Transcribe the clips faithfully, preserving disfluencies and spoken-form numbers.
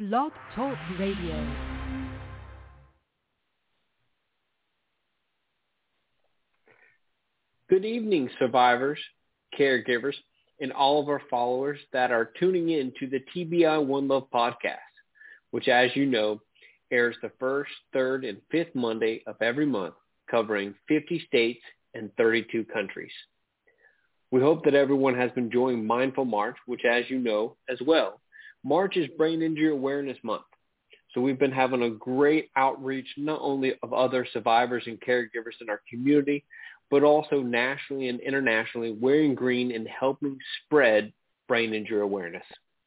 Blog Talk Radio. Good evening, survivors, caregivers, and all of our followers that are tuning in to the T B I One Love podcast, which, as you know, airs the first, third, and fifth Monday of every month, covering fifty states and thirty-two countries. We hope that everyone has been enjoying Mindful March, which, as you know as well, March is Brain Injury Awareness Month. So we've been having a great outreach not only of other survivors and caregivers in our community, but also nationally and internationally, wearing green and helping spread brain injury awareness.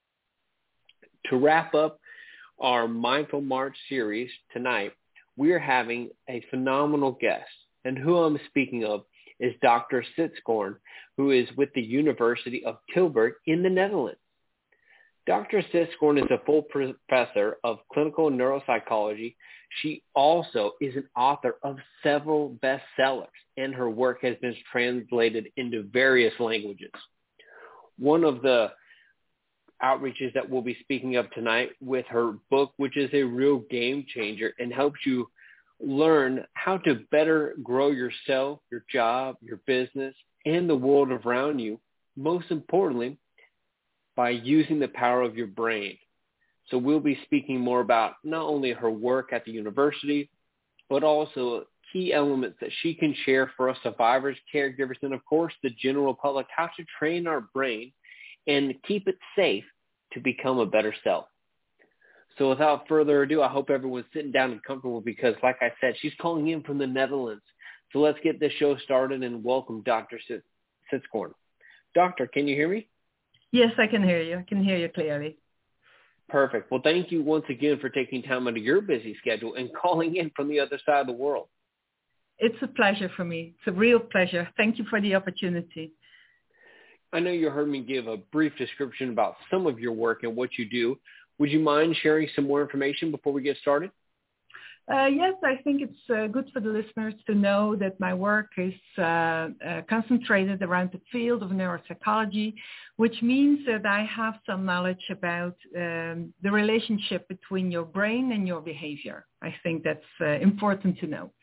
To wrap up our Mindful March series tonight, we are having a phenomenal guest. And who I'm speaking of is Doctor Sitskorn, who is with the University of Tilburg in the Netherlands. Doctor Sitskorn is a full professor of clinical neuropsychology. She also is an author of several bestsellers, and her work has been translated into various languages. One of the outreaches that we'll be speaking of tonight with her book, which is a real game changer and helps you learn how to better grow yourself, your job, your business, and the world around you, most importantly, by using the power of your brain. So we'll be speaking more about not only her work at the university, but also key elements that she can share for us survivors, caregivers, and of course the general public, how to train our brain and keep it safe to become a better self. So without further ado, I hope everyone's sitting down and comfortable because, like I said, she's calling in from the Netherlands. So let's get this show started and welcome Doctor Sitskorn. Doctor, can you hear me? Yes, I can hear you. I can hear you clearly. Perfect. Well, thank you once again for taking time out of your busy schedule and calling in from the other side of the world. It's a pleasure for me. It's a real pleasure. Thank you for the opportunity. I know you heard me give a brief description about some of your work and what you do. Would you mind sharing some more information before we get started? Uh, yes, I think it's uh, good for the listeners to know that my work is uh, uh, concentrated around the field of neuropsychology, which means that I have some knowledge about um, the relationship between your brain and your behavior. I think that's uh, important to know.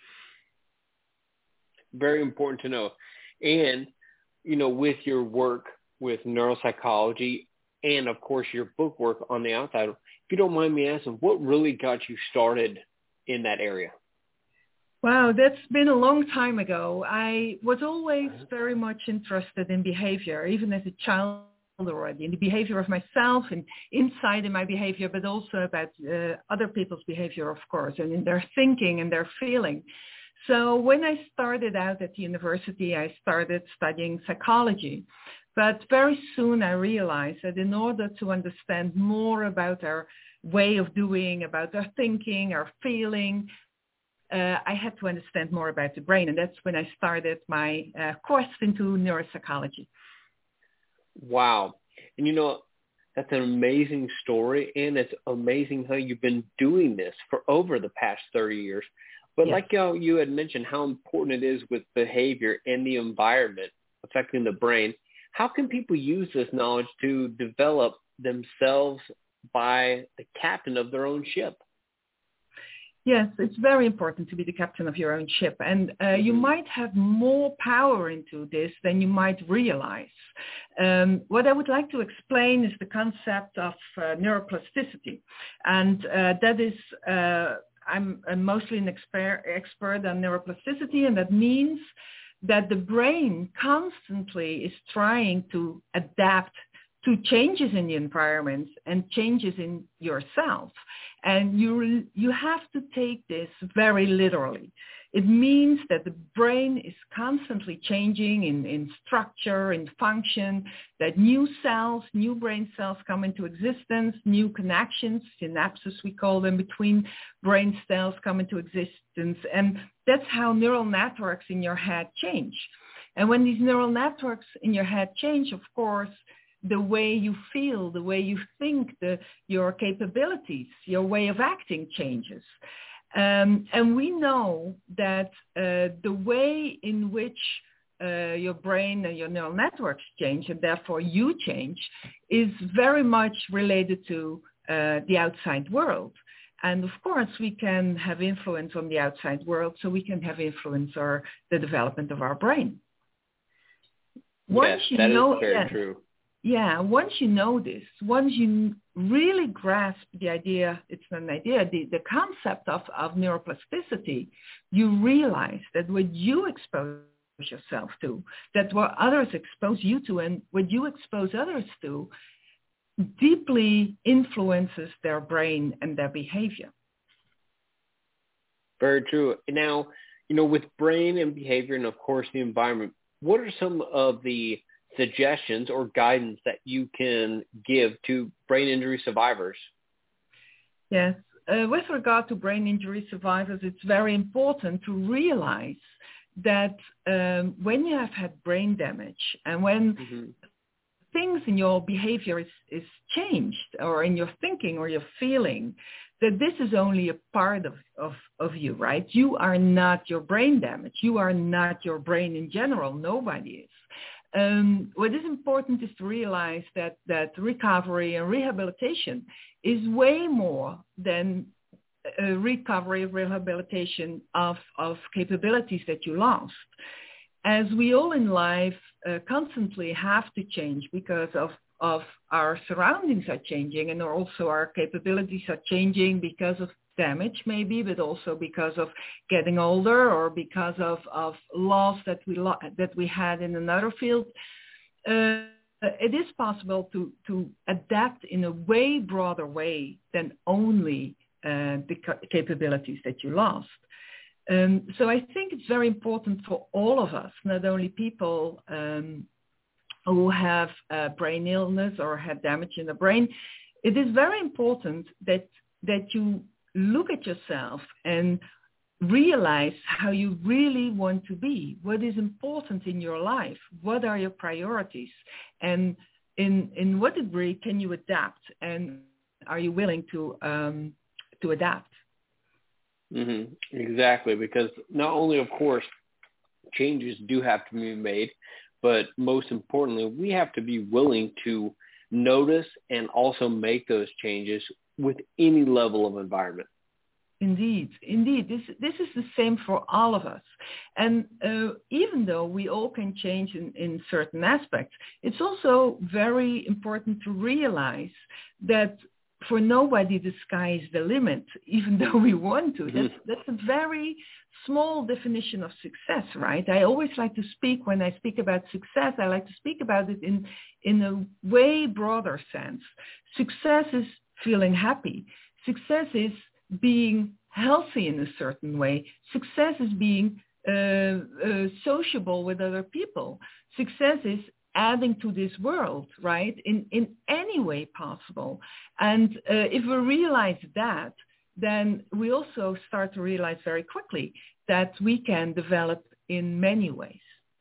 Very important to know. And, you know, with your work with neuropsychology and, of course, your book work on the outside, if you don't mind me asking, what really got you started in that area? Wow, that's been a long time ago. I was always very much interested in behavior, even as a child already, in the behavior of myself and inside in my behavior, but also about uh, other people's behavior, of course, and in their thinking and their feeling. So when I started out at the university, I started studying psychology. But very soon I realized that in order to understand more about our way of doing, about our thinking, our feeling, uh, I had to understand more about the brain. And that's when I started my uh, course into neuropsychology. Wow. And you know, that's an amazing story. And it's amazing how you've been doing this for over the past thirty years. But yes, like you, you had mentioned how important it is with behavior and the environment affecting the brain. How can people use this knowledge to develop themselves by the captain of their own ship? Yes, it's very important to be the captain of your own ship. And uh, you might have more power into this than you might realize. Um, what I would like to explain is the concept of uh, neuroplasticity. And uh, that is, uh, I'm, I'm mostly an expert, expert on neuroplasticity, and that means that the brain constantly is trying to adapt to changes in the environment and changes in yourself. And you you have to take this very literally. It means that the brain is constantly changing in, in structure, in function, that new cells, new brain cells come into existence, new connections, synapses we call them, between brain cells come into existence. And that's how neural networks in your head change. And when these neural networks in your head change, of course, the way you feel, the way you think, the, your capabilities, your way of acting changes. Um, and we know that uh, the way in which uh, your brain and your neural networks change, and therefore you change, is very much related to uh, the outside world. And of course, we can have influence on the outside world, so we can have influence on the development of our brain. Once yes, you that know, is very yes, true. Yeah, once you know this, once you really grasp the idea, it's not an idea, the, the concept of, of neuroplasticity, you realize that what you expose yourself to, that what others expose you to and what you expose others to, deeply influences their brain and their behavior. Very true. Now, you know, with brain and behavior and, of course, the environment, what are some of the suggestions or guidance that you can give to brain injury survivors? Yes. Uh, with regard to brain injury survivors, it's very important to realize that um, when you have had brain damage and when mm-hmm. things in your behavior is, is changed, or in your thinking or your feeling, that this is only a part of, of, of you, right? You are not your brain damage. You are not your brain in general. Nobody is. Um, what is important is to realize that, that recovery and rehabilitation is way more than a recovery, rehabilitation of, of capabilities that you lost. As we all in life uh, constantly have to change because of, of our surroundings are changing, and also our capabilities are changing because of damage maybe, but also because of getting older or because of, of loss that we lo- that we had in another field. Uh, it is possible to, to adapt in a way broader way than only uh, the ca- capabilities that you lost. Um, so I think it's very important for all of us, not only people um, who have uh, brain illness or had damage in the brain. It is very important that that you look at yourself and realize how you really want to be, what is important in your life, what are your priorities, and in in what degree can you adapt, and are you willing to um, to adapt? Mm-hmm. Exactly, because not only, of course, changes do have to be made, but most importantly, we have to be willing to notice and also make those changes with any level of environment. Indeed, indeed. This this is the same for all of us. And uh, even though we all can change in, in certain aspects, it's also very important to realize that for nobody the sky is the limit, even though we want to. That's, that's a very small definition of success, right? I always like to speak, when I speak about success, I like to speak about it in, in a way broader sense. Success is feeling happy. Success is being healthy in a certain way. Success is being uh, uh, sociable with other people. Success is adding to this world, right, in, in any way possible. And uh, if we realize that, then we also start to realize very quickly that we can develop in many ways.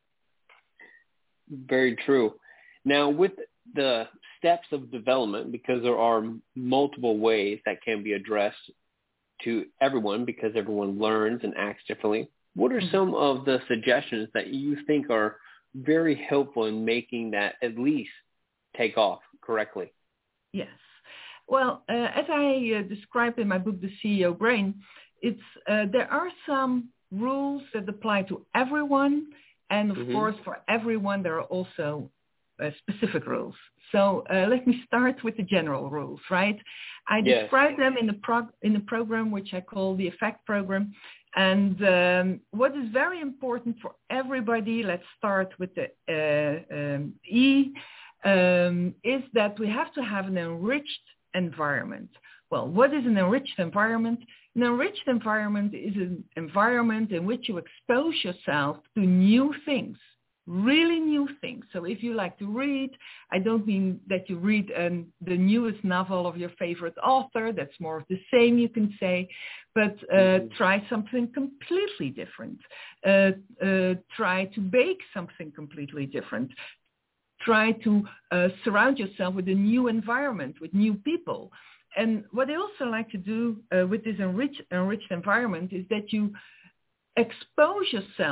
Very true. Now, with the steps of development, because there are multiple ways that can be addressed to everyone, because everyone learns and acts differently, what are mm-hmm. some of the suggestions that you think are very helpful in making that at least take off correctly? Yes. Well, uh, as I uh, described in my book, The C E O Brain, it's uh, there are some rules that apply to everyone, and of mm-hmm. course, for everyone, there are also uh, specific rules. So uh, let me start with the general rules, right? I yes. describe them in the prog- in the program, which I call the EFFECT program. And um, what is very important for everybody, let's start with the uh, um, E, um, is that we have to have an enriched environment. Well, what is an enriched environment? An enriched environment is an environment in which you expose yourself to new things, really new things. So if you like to read, I don't mean that you read um, the newest novel of your favorite author. That's more of the same, you can say. But uh, mm-hmm. try something completely different. Uh, uh, try to bake something completely different. Try to uh, surround yourself with a new environment, with new people. And what I also like to do uh, with this enriched, enriched environment is that you expose yourself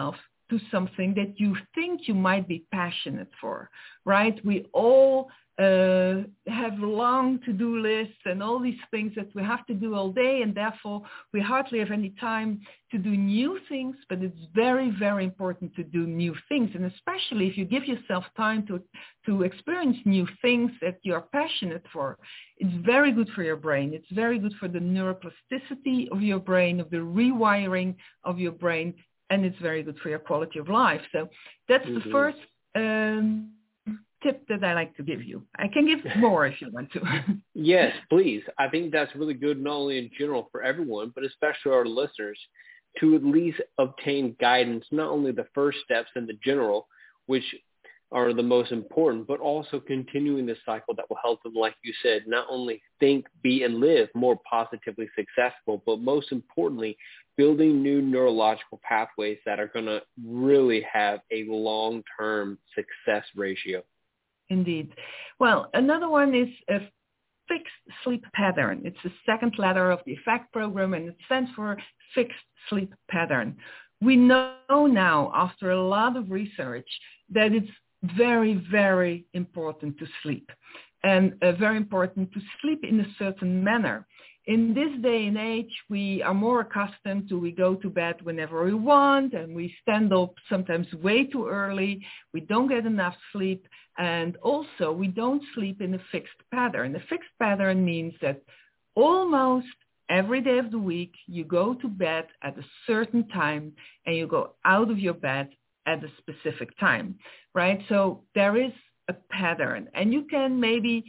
to something that you think you might be passionate for, right? We all uh, have long to-do lists and all these things that we have to do all day, and therefore we hardly have any time to do new things, but it's very, very important to do new things. And especially if you give yourself time to, to experience new things that you're passionate for, it's very good for your brain. It's very good for the neuroplasticity of your brain, of the rewiring of your brain, and it's very good for your quality of life. So that's mm-hmm. the first um, tip that I like to give you. I can give more if you want to. Yes, please. I think that's really good, not only in general for everyone, but especially our listeners, to at least obtain guidance, not only the first steps in the general, which are the most important, but also continuing the cycle that will help them, like you said, not only think, be, and live more positively successful, but most importantly, building new neurological pathways that are going to really have a long-term success ratio. Indeed. Well, another one is a fixed sleep pattern. It's the second letter of the EFFECT program, and it stands for fixed sleep pattern. We know now, after a lot of research, that it's very, very important to sleep, and uh, very important to sleep in a certain manner. In this day and age, we are more accustomed to we go to bed whenever we want, and we stand up sometimes way too early. We don't get enough sleep, and also we don't sleep in a fixed pattern. A fixed pattern means that almost every day of the week you go to bed at a certain time and you go out of your bed at a specific time, right? So there is a pattern, and you can maybe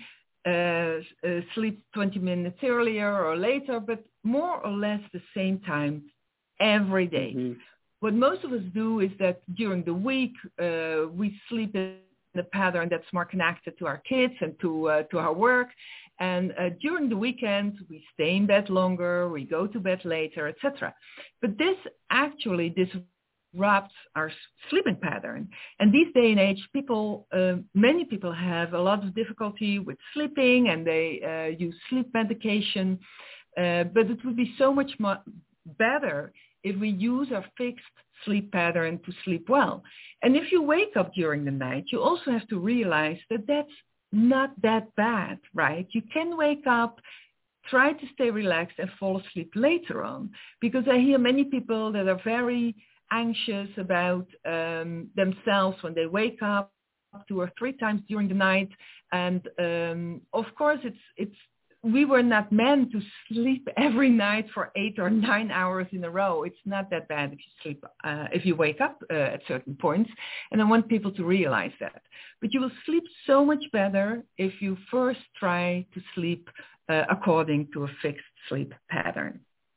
Uh, uh, sleep twenty minutes earlier or later, but more or less the same time every day. Mm-hmm. What most of us do is that during the week, uh, we sleep in a pattern that's more connected to our kids and to uh, to our work. And uh, during the weekend, we stay in bed longer, we go to bed later, et cetera. But this actually, this disrupts our sleeping pattern. And these day and age, people, uh, many people have a lot of difficulty with sleeping, and they uh, use sleep medication. Uh, but it would be so much more better if we use our fixed sleep pattern to sleep well. And if you wake up during the night, you also have to realize that that's not that bad, right? You can wake up, try to stay relaxed, and fall asleep later on. Because I hear many people that are very anxious about um, themselves when they wake up two or three times during the night. And um, of course, it's it's we were not meant to sleep every night for eight or nine hours in a row. It's not that bad if you sleep, uh, if you wake up uh, at certain points. And I want people to realize that. But you will sleep so much better if you first try to sleep uh, according to a fixed sleep pattern.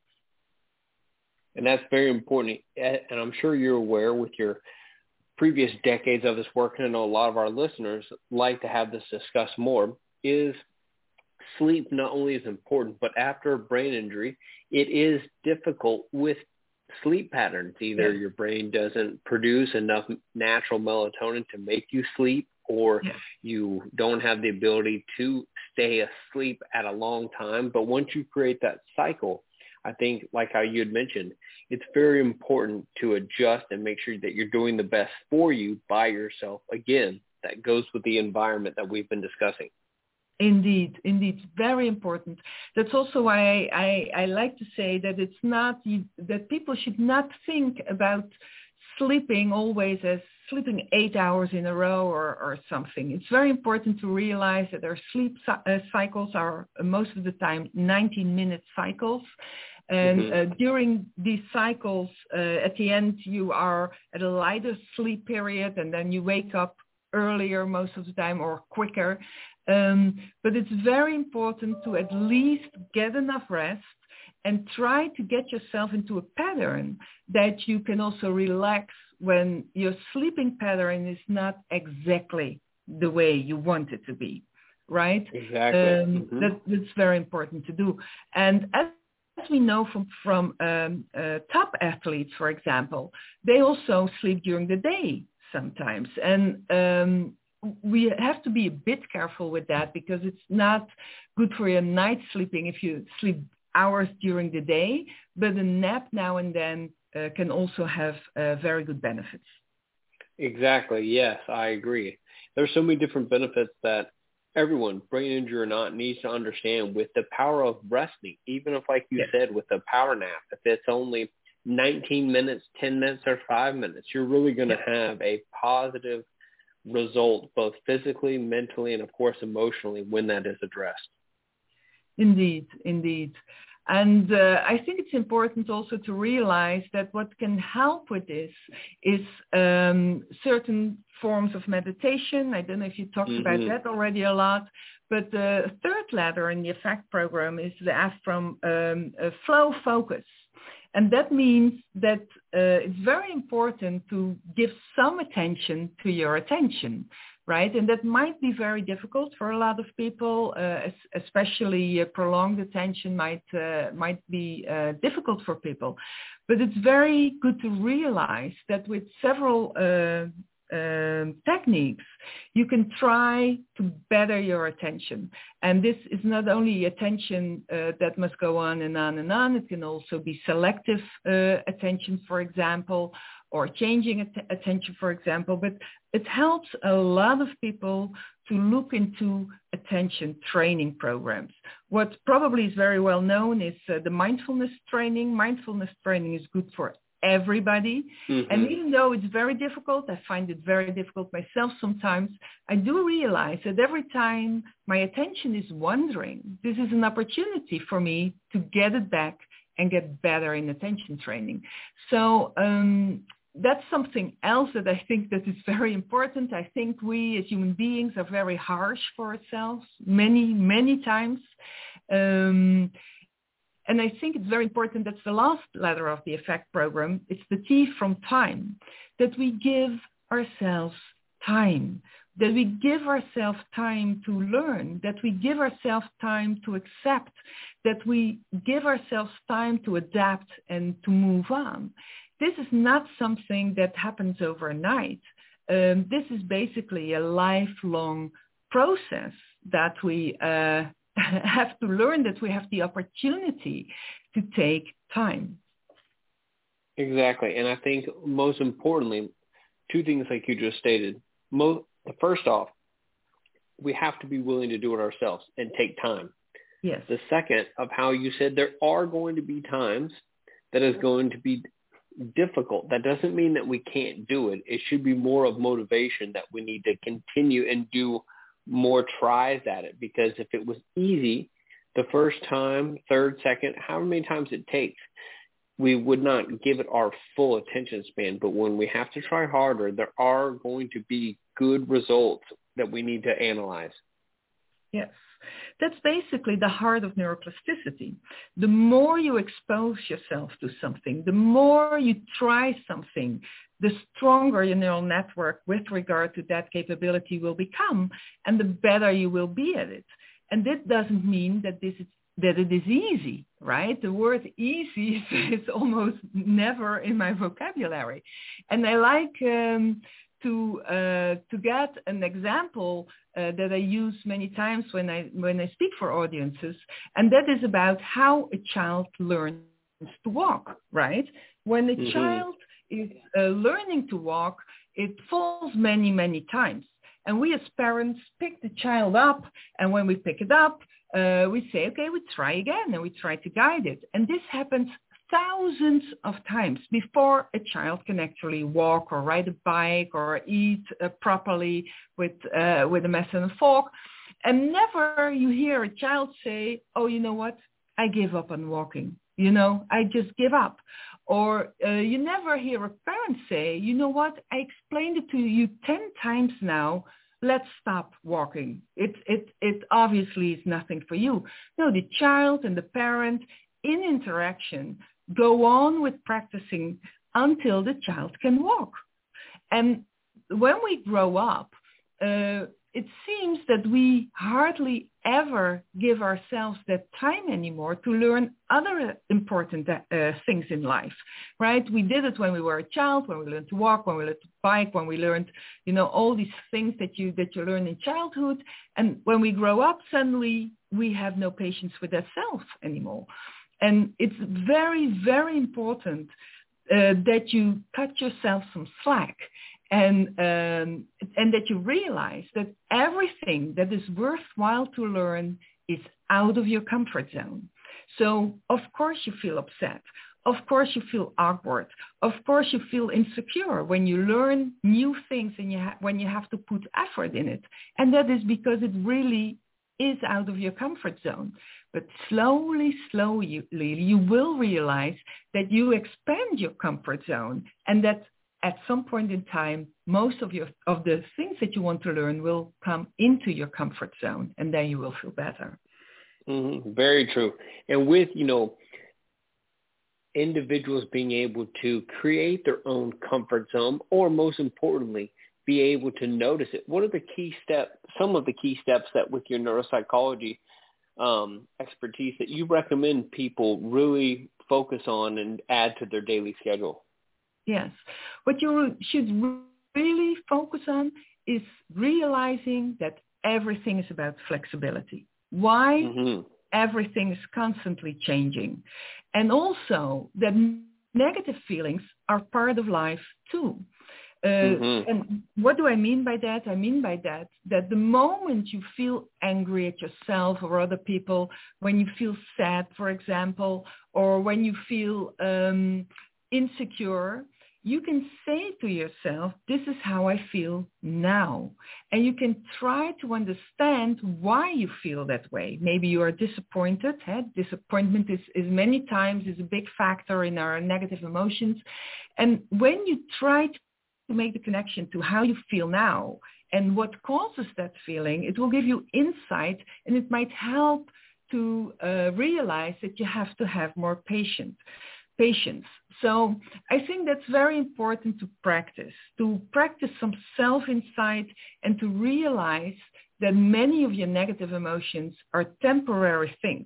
And that's very important. And I'm sure you're aware with your previous decades of this work, and I know a lot of our listeners like to have this discussed more, is sleep not only is important, but after a brain injury, it is difficult with sleep patterns. Either yeah. your brain doesn't produce enough natural melatonin to make you sleep, or yeah. you don't have the ability to stay asleep at a long time. But once you create that cycle, I think, like how you had mentioned, it's very important to adjust and make sure that you're doing the best for you by yourself. Again, that goes with the environment that we've been discussing. Indeed, indeed, very important. That's also why I, I, I like to say that it's not, that people should not think about sleeping always as sleeping eight hours in a row or, or something. It's very important to realize that our sleep uh, cycles are uh, most of the time nineteen minute cycles. And mm-hmm. uh, during these cycles, uh, at the end, you are at a lighter sleep period, and then you wake up earlier most of the time or quicker. Um, but it's very important to at least get enough rest and try to get yourself into a pattern that you can also relax when your sleeping pattern is not exactly the way you want it to be, right? Exactly. Um, mm-hmm. that, that's very important to do. And as As we know from, from um, uh, top athletes, for example, they also sleep during the day sometimes. And um, we have to be a bit careful with that, because it's not good for your night sleeping if you sleep hours during the day, but a nap now and then uh, can also have uh, very good benefits. Exactly. Yes, I agree. There's so many different benefits that everyone, brain injury or not, needs to understand with the power of resting. Even if, like you Yes. said, with a power nap, if it's only nineteen minutes, ten minutes, or five minutes, you're really going to Yes. have a positive result, both physically, mentally, and of course, emotionally when that is addressed. Indeed, indeed. And uh, I think it's important also to realize that what can help with this is um, certain forms of meditation. I don't know if you talked Mm-hmm. about that already a lot, but the third letter in the AFFECT program is the F from um, uh, flow focus. And that means that uh, it's very important to give some attention to your attention, right? And that might be very difficult for a lot of people, uh, especially uh, prolonged attention might uh, might be uh, difficult for people. But it's very good to realize that with several uh, uh, techniques, you can try to better your attention. And this is not only attention uh, that must go on and on and on. It can also be selective uh, attention, for example, or changing att- attention, for example. But it helps a lot of people to look into attention training programs. What probably is very well known is uh, the mindfulness training. Mindfulness training is good for everybody. Mm-hmm. And even though it's very difficult, I find it very difficult myself sometimes, I do realize that every time my attention is wandering, this is an opportunity for me to get it back and get better in attention training. So um, that's something else that I think that is very important. I think we as human beings are very harsh for ourselves many, many times. Um, And I think it's very important, that's the last letter of the AFFECT program, it's the T from time, that we give ourselves time, that we give ourselves time to learn, that we give ourselves time to accept, that we give ourselves time to adapt and to move on. This is not something that happens overnight. Um, this is basically a lifelong process that we uh, have to learn, that we have the opportunity to take time. Exactly. And I think most importantly, two things like you just stated. Most, first off, we have to be willing to do it ourselves and take time. Yes. The second of how you said there are going to be times that is going to be difficult. That doesn't mean that we can't do it. It should be more of motivation that we need to continue and do more tries at it, because if it was easy the first time, third, second, however many times it takes, we would not give it our full attention span. But when we have to try harder, there are going to be good results that we need to analyze. Yes. That's basically the heart of neuroplasticity. The more you expose yourself to something, the more you try something, the stronger your neural network with regard to that capability will become, and the better you will be at it. And that doesn't mean that this is that it is easy, right? The word easy is almost never in my vocabulary. And I like um, to uh, to get an example uh, that I use many times when I when I speak for audiences, and that is about how a child learns to walk, right? When a mm-hmm. child is uh, learning to walk, it falls many, many times. And we as parents pick the child up, and when we pick it up, uh, we say, okay, we try again, and we try to guide it. And this happens thousands of times before a child can actually walk or ride a bike or eat uh, properly with uh, with a mess and a fork. And never you hear a child say, oh, you know what, I give up on walking. You know, I just give up. Or uh, you never hear a parent say, you know what, I explained it to you ten times now. Let's stop walking. It, it, it obviously is nothing for you. No, the child and the parent in interaction go on with practicing until the child can walk. And when we grow up, uh, it seems that we hardly ever give ourselves that time anymore to learn other important uh, things in life, right? We did it when we were a child, when we learned to walk, when we learned to bike, when we learned, you know, all these things that you that you learn in childhood. And when we grow up, suddenly we have no patience with ourselves anymore. And it's very, very important uh, that you cut yourself some slack and um, and that you realize that everything that is worthwhile to learn is out of your comfort zone. So of course you feel upset. Of course you feel awkward. Of course you feel insecure when you learn new things and you ha- when you have to put effort in it. And that is because it really is out of your comfort zone. But slowly, slowly, you will realize that you expand your comfort zone and that at some point in time, most of your of the things that you want to learn will come into your comfort zone, and then you will feel better. Mm-hmm. Very true. And with, you know, individuals being able to create their own comfort zone, or most importantly, be able to notice it. What are the key steps, some of the key steps that with your neuropsychology um, expertise that you recommend people really focus on and add to their daily schedule? Yes. What you should really focus on is realizing that everything is about flexibility. Why? Mm-hmm. Everything is constantly changing. And also that negative feelings are part of life too. Uh, mm-hmm. And what do I mean by that? I mean by that, that the moment you feel angry at yourself or other people, when you feel sad, for example, or when you feel um, insecure, you can say to yourself, this is how I feel now. And you can try to understand why you feel that way. Maybe you are disappointed. Eh? Disappointment is, is many times is a big factor in our negative emotions. And when you try to make the connection to how you feel now and what causes that feeling, it will give you insight, and it might help to uh, realize that you have to have more patience. Patience. So I think that's very important to practice, to practice some self-insight and to realize that many of your negative emotions are temporary things.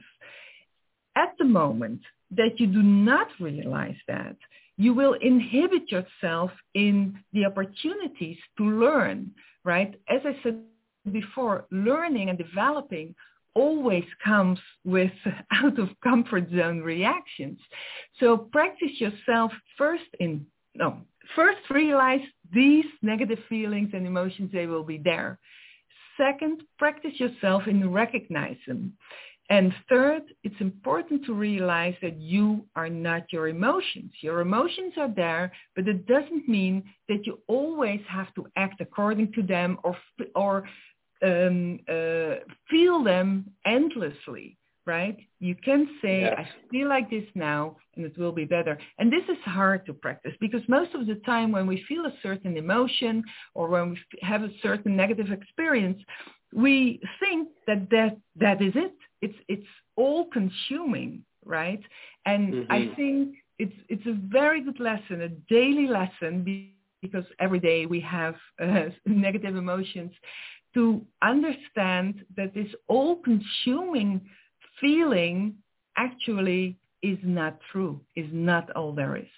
At the moment that you do not realize that, you will inhibit yourself in the opportunities to learn, right? As I said before, learning and developing always comes with out of comfort zone reactions. So practice yourself first in, no, first realize these negative feelings and emotions, they will be there. Second, practice yourself in recognize them. And third, it's important to realize that you are not your emotions. Your emotions are there, but it doesn't mean that you always have to act according to them or or Um, uh, feel them endlessly, right? You can say, yes. I feel like this now and it will be better. And this is hard to practice because most of the time when we feel a certain emotion or when we have a certain negative experience, we think that that, that is it. It's, it's all consuming, right? And mm-hmm. I think it's, it's a very good lesson, a daily lesson, because every day we have uh, negative emotions, to understand that this all-consuming feeling actually is not true, is not all there is.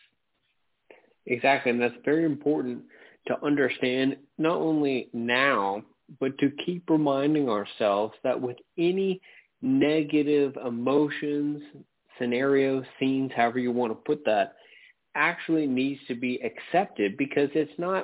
Exactly, and that's very important to understand not only now, but to keep reminding ourselves that with any negative emotions, scenarios, scenes, however you want to put that, actually needs to be accepted, because it's not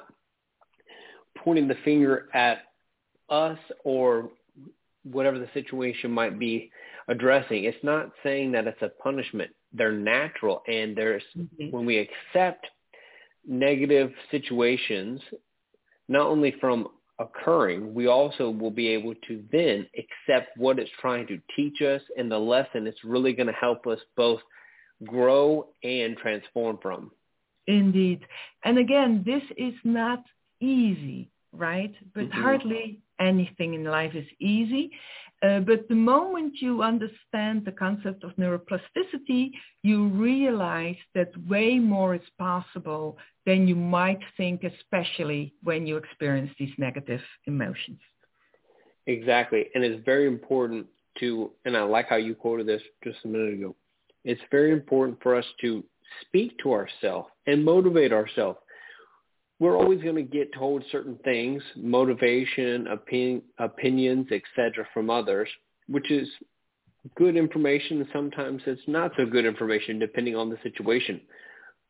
pointing the finger at us or whatever the situation might be addressing. It's not saying that it's a punishment. They're natural, and there's mm-hmm. when we accept negative situations, not only from occurring, we also will be able to then accept what it's trying to teach us and the lesson it's really going to help us both grow and transform from. Indeed. And again, this is not easy, right? But mm-hmm. hardly anything in life is easy. Uh, but the moment you understand the concept of neuroplasticity, you realize that way more is possible than you might think, especially when you experience these negative emotions. Exactly. And it's very important to, and I like how you quoted this just a minute ago, it's very important for us to speak to ourselves and motivate ourselves. We're always going to get told certain things, motivation, opinion, opinions, et cetera, from others, which is good information. And sometimes it's not so good information depending on the situation.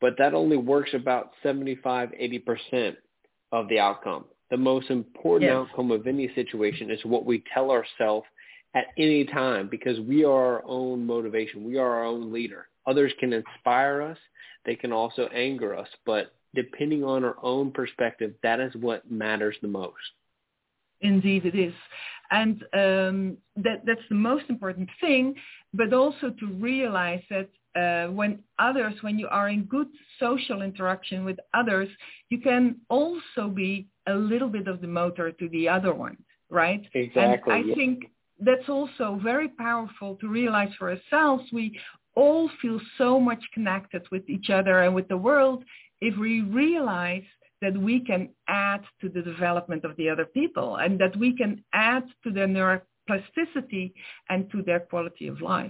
but that only works about seventy-five, eighty percent of the outcome. The most important Yes. outcome of any situation is what we tell ourselves at any time, because we are our own motivation. We are our own leader. Others can inspire us. They can also anger us. But depending on our own perspective, that is what matters the most. Indeed, it is. And um, that, that's the most important thing, but also to realize that uh, when others, when you are in good social interaction with others, you can also be a little bit of the motor to the other one, right? Exactly. And I yeah. think that's also very powerful to realize for ourselves. We all feel so much connected with each other and with the world if we realize that we can add to the development of the other people and that we can add to their neuroplasticity and to their quality of life.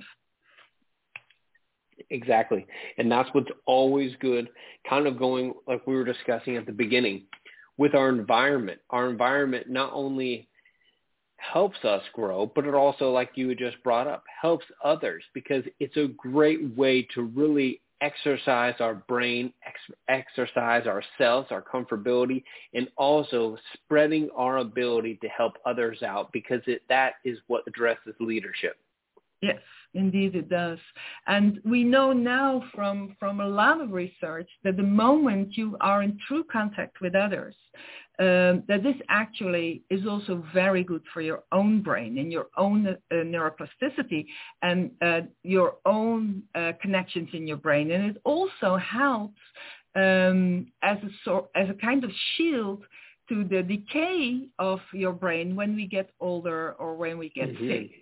Exactly. And that's what's always good, kind of going like we were discussing at the beginning with our environment. Our environment not only helps us grow, but it also, like you had just brought up, helps others, because it's a great way to really exercise our brain, ex- exercise ourselves, our comfortability, and also spreading our ability to help others out, because it, that is what addresses leadership. Yes, indeed it does. And we know now from, from a lot of research that the moment you are in true contact with others, um, that this actually is also very good for your own brain and your own uh, neuroplasticity and uh, your own uh, connections in your brain. And it also helps um, as a sort, as a kind of shield to the decay of your brain when we get older or when we get mm-hmm. sick.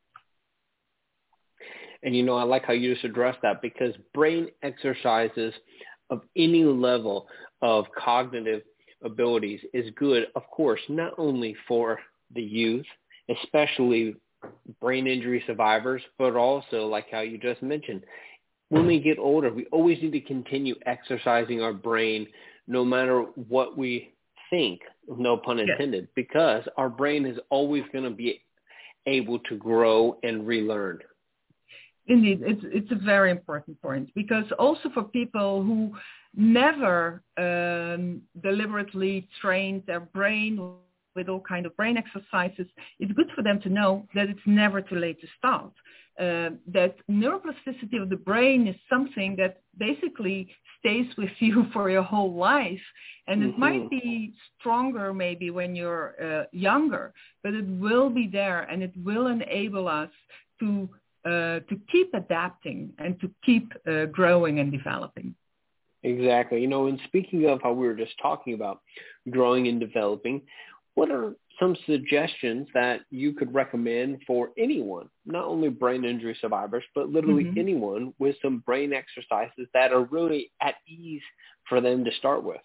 And, you know, I like how you just addressed that, because brain exercises of any level of cognitive abilities is good, of course, not only for the youth, especially brain injury survivors, but also, like how you just mentioned, when we get older, we always need to continue exercising our brain no matter what we think, no pun intended, yes. because our brain is always going to be able to grow and relearn. Indeed, it's it's a very important point, because also for people who never um, deliberately trained their brain with all kind of brain exercises, it's good for them to know that it's never too late to start. Uh, that neuroplasticity of the brain is something that basically stays with you for your whole life. And it mm-hmm. might be stronger maybe when you're uh, younger, but it will be there and it will enable us to Uh, to keep adapting and to keep uh, growing and developing. Exactly. You know, and speaking of how we were just talking about growing and developing, what are some suggestions that you could recommend for anyone, not only brain injury survivors, but literally mm-hmm. anyone with some brain exercises that are really at ease for them to start with?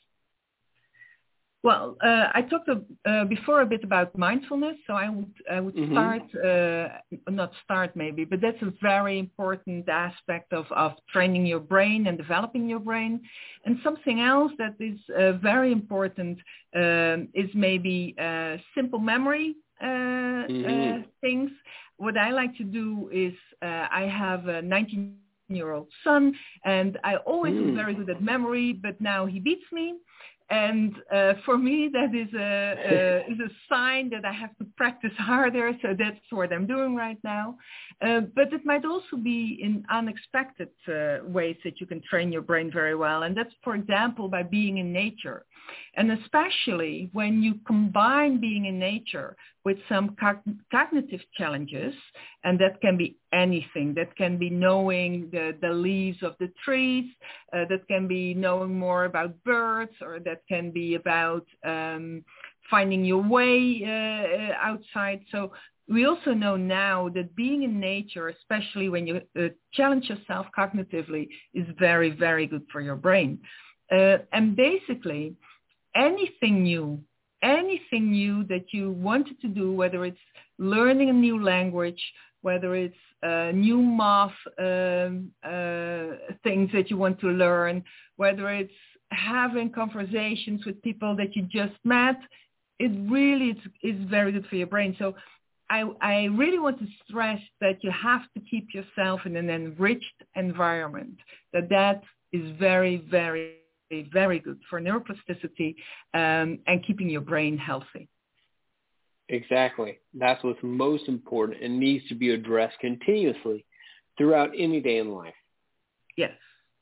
Well, uh, I talked uh, before a bit about mindfulness, so I would I would mm-hmm. start, uh, not start maybe, but that's a very important aspect of, of training your brain and developing your brain. And something else that is uh, very important um, is maybe uh, simple memory uh, mm-hmm. uh, things. What I like to do is uh, I have a nineteen-year-old son, and I always mm. was very good at memory, but now he beats me. And uh, for me, that is a, a is a sign that I have to practice harder. So that's what I'm doing right now. Uh, but it might also be in unexpected uh, ways that you can train your brain very well. And that's, for example, by being in nature. And especially when you combine being in nature with some cog- cognitive challenges, and that can be anything. That can be knowing the, the leaves of the trees, uh, that can be knowing more about birds, or that can be about um, finding your way uh, outside. So we also know now that being in nature, especially when you uh, challenge yourself cognitively, is very, very good for your brain. Uh, and basically, anything new, anything new that you wanted to do, whether it's learning a new language, whether it's uh, new math um, uh, things that you want to learn, whether it's having conversations with people that you just met, it really is, is very good for your brain. So I, I really want to stress that you have to keep yourself in an enriched environment, that that is very, very, very good for neuroplasticity um, and keeping your brain healthy. Exactly. That's what's most important and needs to be addressed continuously throughout any day in life. Yes.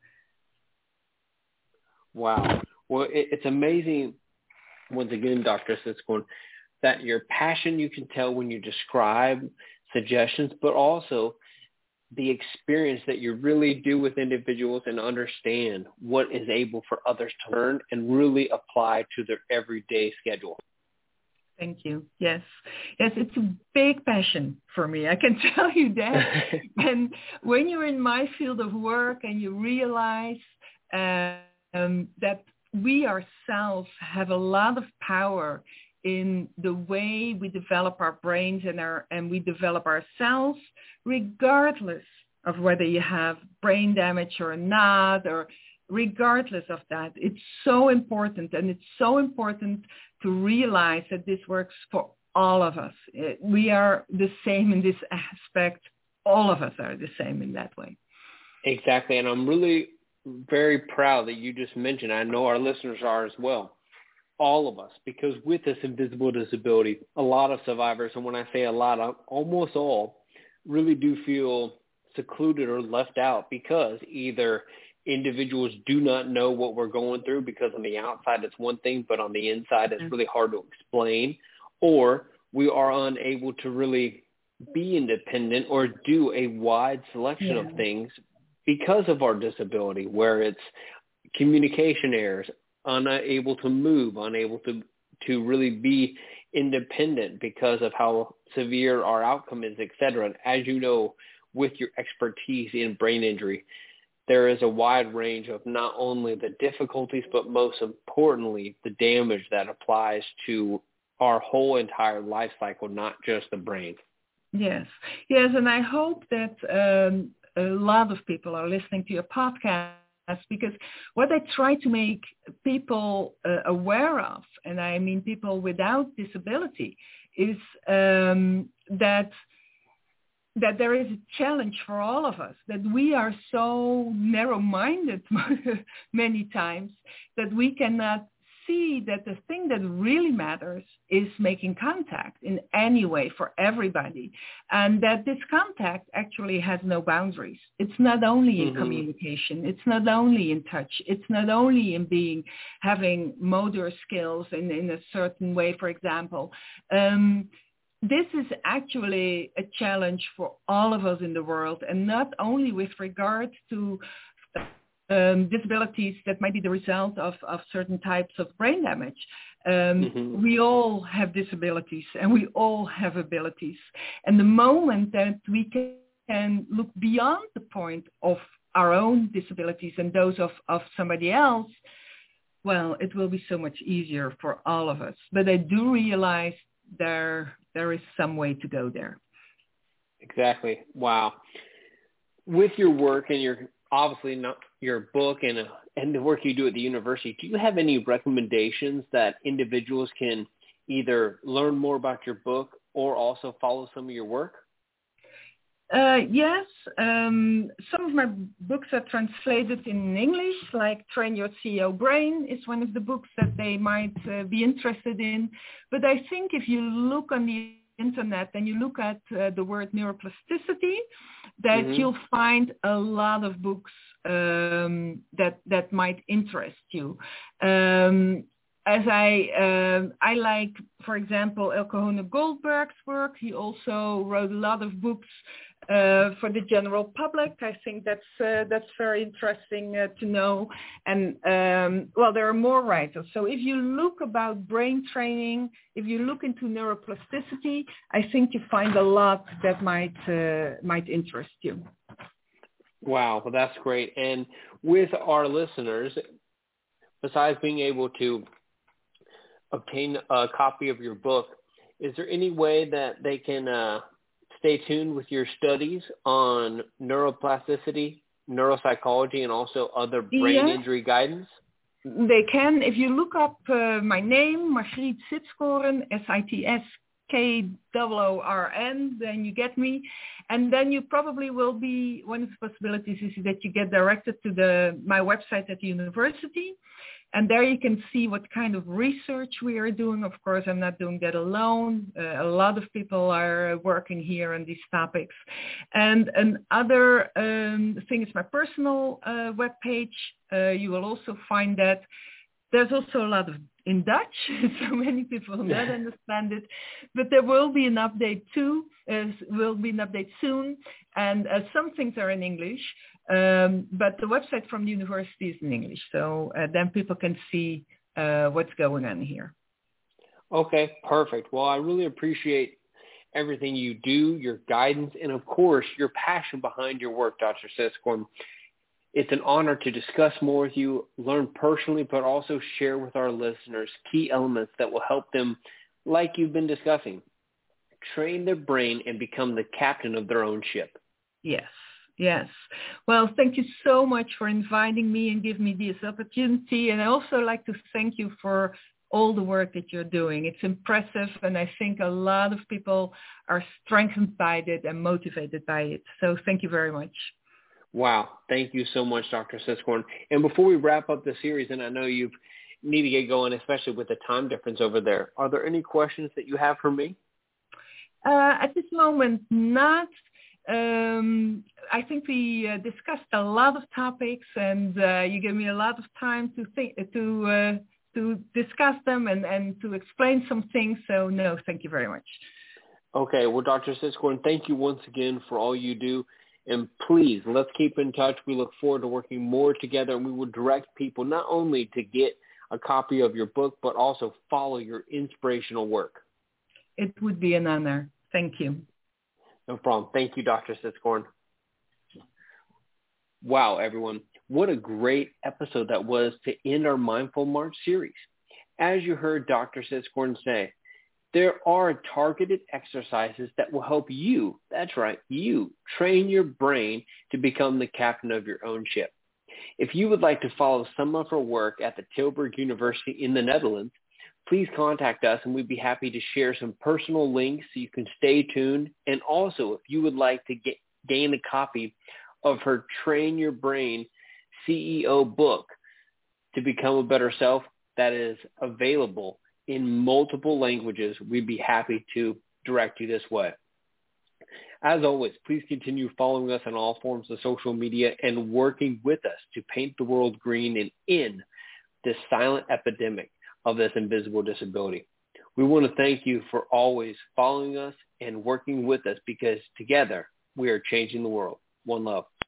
Wow. Well, it, it's amazing, once again, Doctor Sitzkorn, that your passion you can tell when you describe suggestions, but also the experience that you really do with individuals and understand what is able for others to learn and really apply to their everyday schedule. Thank you. Yes. Yes, it's a big passion for me. I can tell you that. And when you're in my field of work and you realize uh, um, that we ourselves have a lot of power in the way we develop our brains and our and we develop ourselves, regardless of whether you have brain damage or not, or regardless of that. It's so important, and it's so important to realize that this works for all of us. It, we are the same in this aspect. All of us are the same in that way. Exactly, and I'm really very proud that you just mentioned, I know our listeners are as well, all of us, because with this invisible disability, a lot of survivors, and when I say a lot, almost all, really do feel secluded or left out because either individuals do not know what we're going through because on the outside it's one thing, but on the inside it's really hard to explain, or we are unable to really be independent or do a wide selection yeah. of things because of our disability, where it's communication errors, unable to move, unable to to really be independent because of how severe our outcome is, et cetera. And as you know, with your expertise in brain injury, there is a wide range of not only the difficulties, but most importantly, the damage that applies to our whole entire life cycle, not just the brain. Yes. Yes, and I hope that um, a lot of people are listening to your podcast, because what I try to make people uh, aware of, and I mean people without disability, is um, that that there is a challenge for all of us, that we are so narrow-minded many times that we cannot see that the thing that really matters is making contact in any way for everybody, and that this contact actually has no boundaries. It's not only in mm-hmm. communication, it's not only in touch, it's not only in being, having motor skills in, in a certain way, for example. Um, this is actually a challenge for all of us in the world, and not only with regard to Um, disabilities that might be the result of, of certain types of brain damage. Um, mm-hmm. We all have disabilities and we all have abilities. And the moment that we can look beyond the point of our own disabilities and those of, of somebody else, well, it will be so much easier for all of us. But I do realize there there is some way to go there. Exactly. Wow. With your work and your obviously not your book and, uh, and the work you do at the university, do you have any recommendations that individuals can either learn more about your book or also follow some of your work? Uh, yes. Um, some of my books are translated in English, like Train Your C E O Brain is one of the books that they might uh, be interested in. But I think if you look on the internet and you look at uh, the word neuroplasticity, that mm-hmm. you'll find a lot of books um, that that might interest you. Um, as I uh, I like, for example, Elke Hohne-Goldberg's work. He also wrote a lot of books uh, for the general public. I think that's uh, that's very interesting uh, to know. And um, well, there are more writers. So if you look about brain training, if you look into neuroplasticity, I think you find a lot that might uh, might interest you. Wow, well, that's great. And with our listeners, besides being able to obtain a copy of your book, is there any way that they can uh, stay tuned with your studies on neuroplasticity, neuropsychology, and also other brain yes. injury guidance? They can. If you look up uh, my name, Margriet Sitzkorn, S I T S K O O R N, then you get me. And then you probably will be, one of the possibilities is that you get directed to the my website at the university. And there you can see what kind of research we are doing. Of course, I'm not doing that alone. Uh, a lot of people are working here on these topics. And another um, thing is my personal uh, webpage. Uh, you will also find that. There's also a lot of in Dutch, so many people will not understand it. But there will be an update too. Uh, will be an update soon, and uh, some things are in English. Um, but the website from the university is in English, so uh, then people can see uh, what's going on here. Okay, perfect. Well, I really appreciate everything you do, your guidance, and of course, your passion behind your work, Doctor Siskorn. It's an honor to discuss more with you, learn personally, but also share with our listeners key elements that will help them, like you've been discussing, train their brain and become the captain of their own ship. Yes, yes. Well, thank you so much for inviting me and giving me this opportunity. And I also like to thank you for all the work that you're doing. It's impressive, and I think a lot of people are strengthened by it and motivated by it. So thank you very much. Wow. Thank you so much, Doctor Siskorn. And before we wrap up the series, and I know you need to get going, especially with the time difference over there, are there any questions that you have for me? Uh, at this moment, not. Um, I think we uh, discussed a lot of topics, and uh, you gave me a lot of time to think, to uh, to discuss them and, and to explain some things. So, no, thank you very much. Okay. Well, Doctor Siskorn, thank you once again for all you do. And please, let's keep in touch. We look forward to working more together, and we will direct people not only to get a copy of your book, but also follow your inspirational work. It would be an honor. Thank you. No problem. Thank you, Doctor Siskorn. Wow, everyone. What a great episode that was to end our Mindful March series. As you heard Doctor Siskorn say, there are targeted exercises that will help you, that's right, you, train your brain to become the captain of your own ship. If you would like to follow some of her work at the Tilburg University in the Netherlands, please contact us and we'd be happy to share some personal links so you can stay tuned. And also, if you would like to get, gain a copy of her Train Your Brain C E O book to become a better self, that is available in multiple languages, we'd be happy to direct you this way. As always, please continue following us on all forms of social media and working with us to paint the world green and end this silent epidemic of this invisible disability. We want to thank you for always following us and working with us, because together we are changing the world. One love.